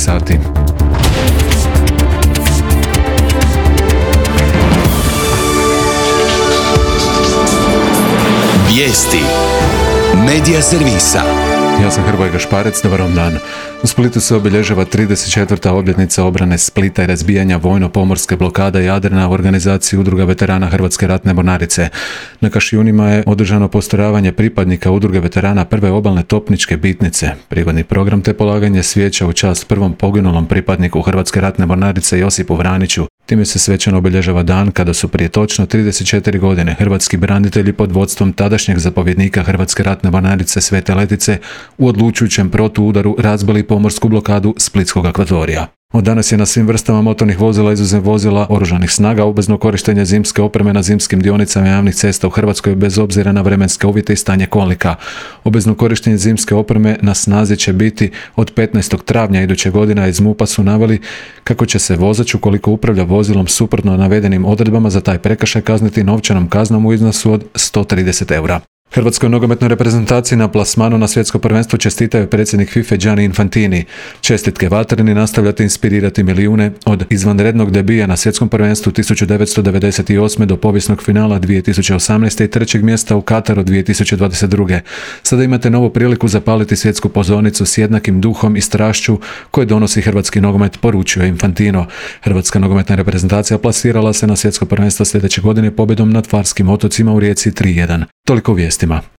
sati. Vijesti Medija servisa. Ja sam Hrvoje Gašparec, dobar vam dan. U Splitu se obilježava 34. obljetnica obrane Splita i razbijanja vojno-pomorske blokade Jadrana u organizaciji Udruga veterana Hrvatske ratne mornarice. Na Kašjunima je održano postrojavanje pripadnika Udruge veterana prve obalne topničke bitnice, prigodni program te polaganje svijeća u čast prvom poginulom pripadniku Hrvatske ratne mornarice Josipu Vraniću. Time se svečano obilježava dan kada su prije točno 34 godine hrvatski branitelji pod vodstvom tadašnjeg zapovjednika Hrvatske ratne mornarice Svete Letice u odlučujućem protuudaru razbili pomorsku blokadu splitskog akvatorija. Od danas je na svim vrstama motornih vozila izuzev vozila oružanih snaga obvezno korištenje zimske opreme na zimskim dionicama javnih cesta u Hrvatskoj bez obzira na vremenske uvjete i stanje kolnika. Obvezno korištenje zimske opreme na snazi će biti od 15. travnja iduće godine, a iz MUP-a su naveli kako će se vozač ukoliko upravlja vozilom suprotno navedenim odredbama za taj prekršaj kazniti novčanom kaznom u iznosu od 130 eura. Hrvatskoj nogometnoj reprezentaciji na plasmanu na svjetsko prvenstvo čestitaju predsjednik FIFA Gianni Infantini. Čestitke vatreni nastavljate inspirirati milijune od izvanrednog debija na svjetskom prvenstvu 1998. do povijesnog finala 2018. i trećeg mjesta u Kataru 2022. Sada imate novu priliku zapaliti svjetsku pozornicu s jednakim duhom i strašću koje donosi hrvatski nogomet, poručuje Infantino. Hrvatska nogometna reprezentacija plasirala se na svjetsko prvenstvo sljedeće godine pobjedom nad Farskim otocima u Rijeci 3:1. Toliko u vijestima.